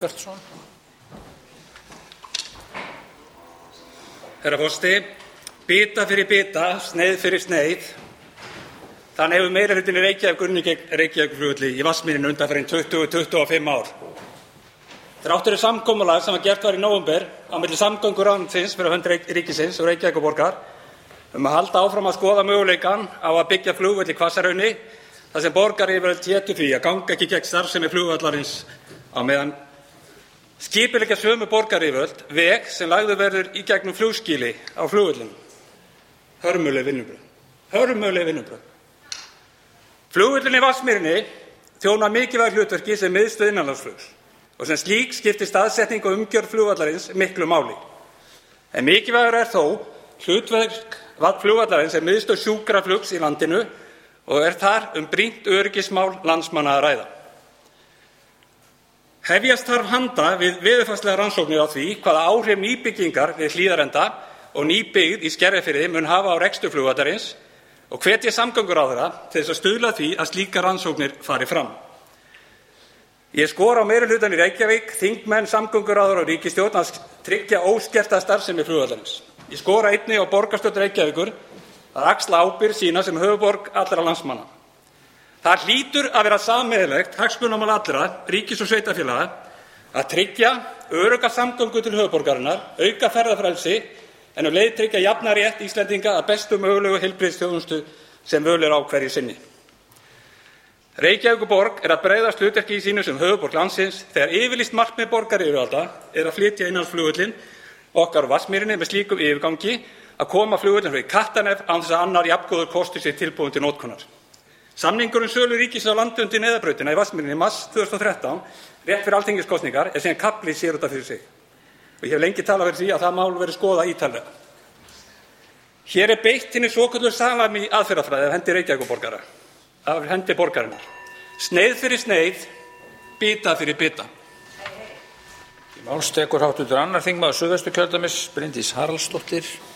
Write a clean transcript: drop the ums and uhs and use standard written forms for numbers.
Bjartsson. Herra forseti, bita fyrir bita, sneið fyrir sneið. Þannig hefur meirihlutinn í Reykjavík unnið gegn Reykjavíkurflugvelli í Vatnsmýrinni undanfarin 20–25 ár. Þrátt fyrir samkomulag sem gert var í nóvember á milli samgönguráðuneytisins fyrir hönd ríkisins og Reykjavíkurborgar að halda áfram að skoða möguleikann á að byggja flugvöll í Hvassahrauni þar sem borgaryfirvöld hétu því að ganga ekki gegn starfsemi flugvallarins á meðan skipuleggja sömu borgaryfirvöld veg sem lagður verður í gegnum flugskýli á flugvellinum. Hörmuleg vinnubrögð. Flugvöllurinn í Vatnsmýrinni þjónar mikilvægu hlutverki sem miðstöð innanlandsflugs og sem slík skiptir staðsetning og umgjörð flugvallarins miklu máli. En mikilvægur þó hlutverk flugvallarins sem miðstöð sjúkraflugs í landinu og þar brýnt öryggismál landsmanna að ræða. Hefjast þarf handa við veðurfarslegar rannsóknir á því hvaða áhrif nýbyggingar við Hlíðarenda og nýbyggð í Skerjafirði mun hafa á rekstur flugvallarins og hvetja samgönguráðherra til þess að stuðla að því að slíkar rannsóknir fari fram. Ég skora á meirihlutann í Reykjavík, þingmenn, samgönguráðherra og ríkisstjórn að tryggja óskerta starfsemi flugvallarins. Ég skora einnig á borgarstjórn Reykjavíkur að axla ábyrgð sína sem höfuðborg allra landsmanna. Það hlýtur að vera sameiginlegt hagsmunamál allra, ríkis og sveitarfélaga, að tryggja örugga samgöngur til höfuðborgarinnar, auka ferðafrelsi, en leið tryggja jafnan rétt Íslendinga að bestu mögulegu heilbrigðisþjónustu sem völ á hverju sinni. Reykjavíkurborg að bregðast hlutverki í sínu sem höfuðborg landsins þegar yfirlýst markmið borgaryfirvalda að flytja innanlandsflugvöllinn okkar á Vatnsmýrinni með slíkum yfirgangi að koma flugvöllinn fyrir Kattarnef án þess að annar jafngóður kostur sé tilbúinn til notkunar. Samningur sölu ríkisins á landi undir Neyðarbrautina í Vatnsmýrinni í mars 2013, rétt fyrir alþingiskosningar, síðan kafli sér út af fyrir sig. Og ég hef lengi talað fyrir því að það mál verið skoðað ítarlega. Hér beitt hinni svokölluðu salami aðferðafræði af hendi Reykjavíkurborgara, af hendi borgarinnar. Sneið fyrir sneið, bita fyrir bita. Í máls tekur hv. 2. þingmaður Suðvesturkjördæmis, Bryndís Haraldsdóttir.